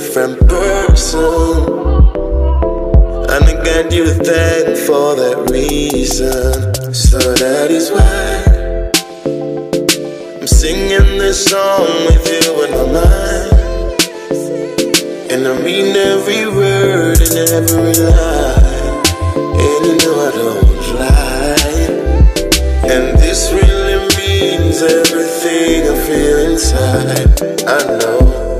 different person, and I got you to thank for that reason. So that is why I'm singing this song with you in my mind, and I mean every word and every line, and you know I don't lie. And this really means everything I feel inside. I know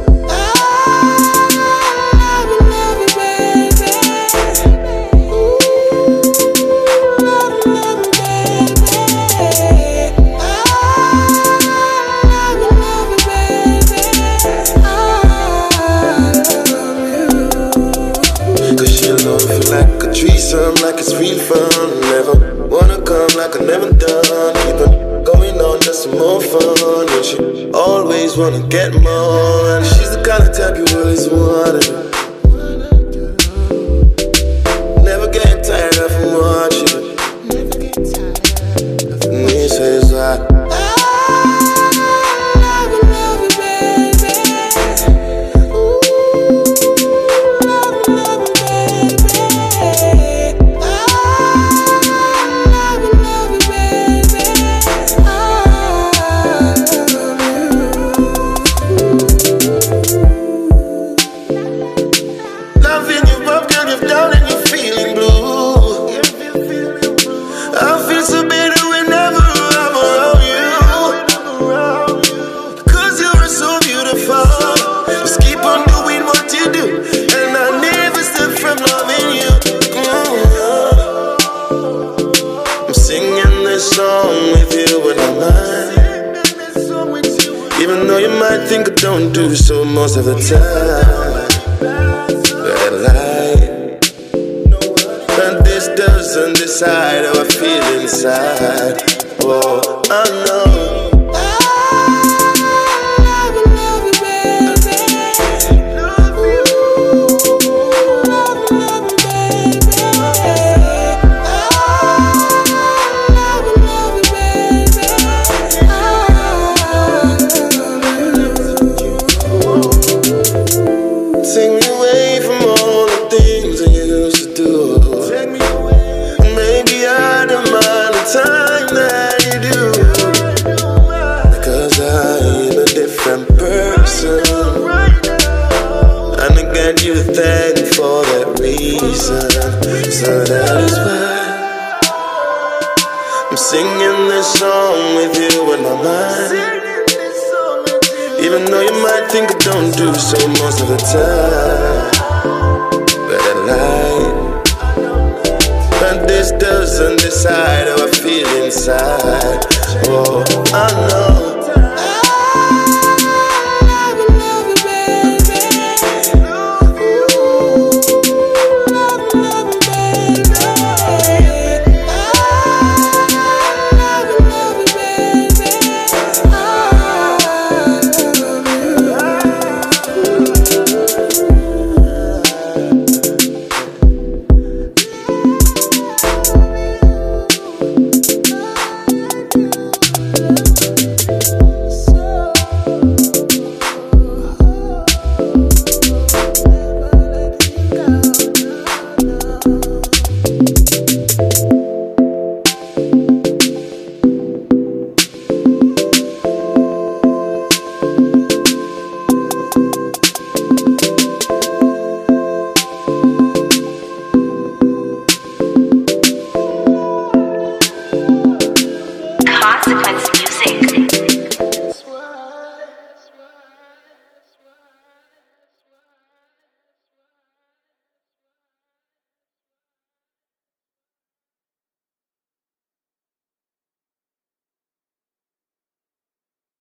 like it's real fun. Never wanna come like I never done. Keep it going on, just some more fun. And she always wanna get more. And she's the kind of type you always wanted. Never get tired of watching. And he says I song with you in my mind. Even though you might think I don't do so most of the time, but I lie. But this doesn't decide how I feel inside. Oh, I know. Take me away from all the things I used to do. Take me away. Maybe I don't mind the time that you do, because I'm a different person, and I got you to thank for that reason. So that is why I'm singing this song with you in my mind. Even though you might think I don't do so most of the time, but I lie. But this doesn't decide how I feel inside. Oh, I know.